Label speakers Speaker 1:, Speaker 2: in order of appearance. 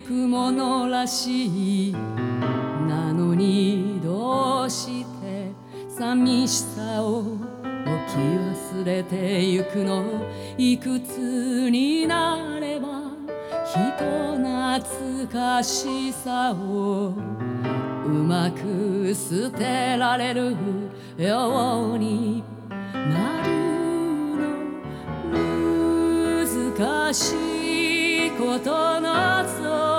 Speaker 1: くものらしい。なのにどうして寂しさを置き忘れてゆくの。いくつになれば人懐かしさをうまく捨てられるようになるの。難しいことの